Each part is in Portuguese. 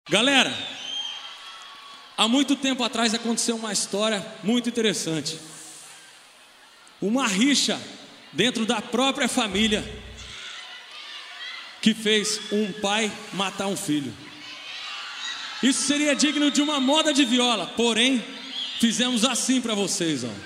Galera, há muito tempo atrás aconteceu uma história muito interessante. Uma rixa dentro da própria família que fez um pai matar um filho. Isso seria digno de uma moda de viola, porém, fizemos assim para vocês, ó.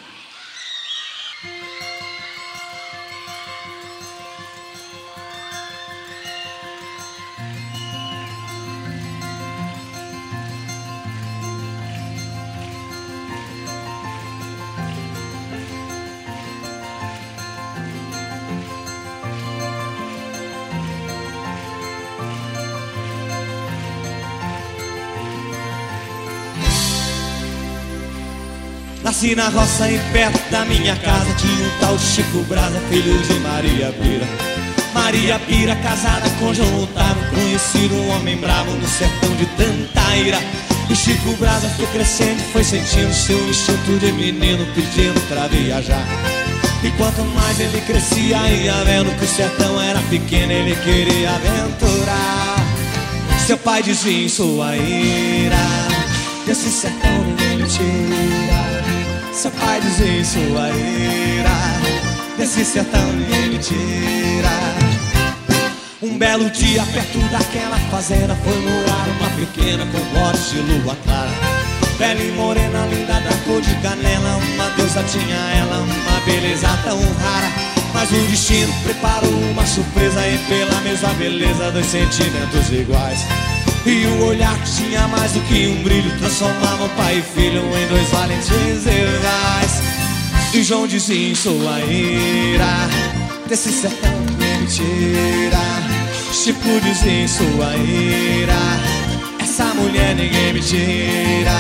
Nasci na roça e perto da minha casa tinha um tal Chico Brasa, filho de Maria Pira. Maria Pira, casada com João Otávio, conhecido um homem bravo no sertão de Tantaíra. E Chico Brasa foi crescendo, foi sentindo seu instinto de menino pedindo pra viajar. E quanto mais ele crescia, ia vendo que o sertão era pequeno, ele queria aventurar. Seu pai dizia em sua ira: desse sertão ninguém me tira. Seu pai dizia em sua ira: desse sertão ninguém me tira. Um belo dia perto daquela fazenda foi morar uma pequena com olhos de lua clara. Bela e morena, linda da cor de canela, uma deusa tinha ela, uma beleza tão rara. Mas o destino preparou uma surpresa e pela mesma beleza dois sentimentos iguais. E o olhar que tinha mais do que um brilho transformava pai e filho em dois valentes rivais. E João dizia em sua ira: desse sertão ninguém me tira. Chico dizia em sua ira: essa mulher ninguém me tira.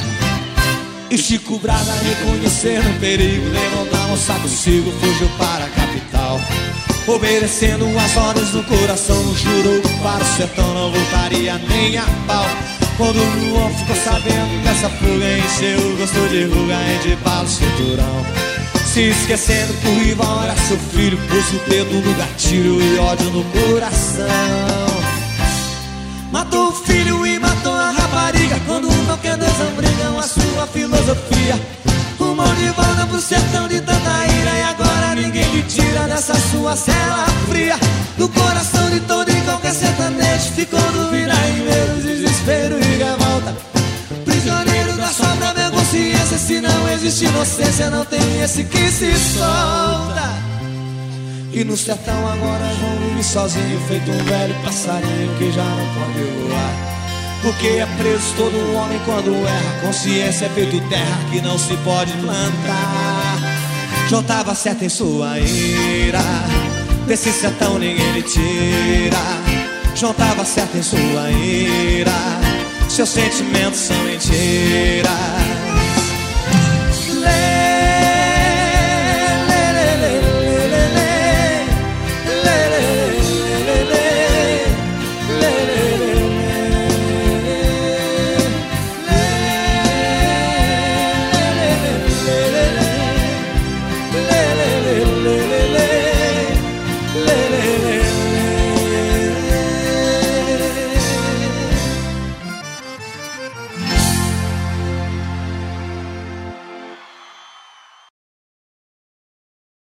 E Chico Brasa, reconhecendo o perigo, levou a moça consigo, fugiu para a capital. Obedecendo as ordens do coração, jurou que para o sertão não voltaria nem a pau. Quando o João ficou sabendo dessa fuga, encheu, gostou de ruga, de pau no cinturão. Se esquecendo que o rival era seu filho, pôs o dedo no gatilho e ódio no coração. Matou o filho e matou a rapariga, quando não quer dois brigam a sua filosofia. Rumou de volta pro sertão de Tantaíra, e agora ninguém lhe tira dessa sua cela fria. Do coração de todo e qualquer sertanejo ficou dúvida e medo, desespero e revolta. Prisioneiro da sua própria consciência, se não existe inocência, não tem esse que se solta. E no sertão agora João vive sozinho, feito um velho passarinho que já não pode voar. Porque é preso todo homem quando erra, consciência é feito terra que não se pode plantar. João tava certo em sua ira, desse sertão ninguém lhe tira. João tava certo em sua ira, seus sentimentos são mentira.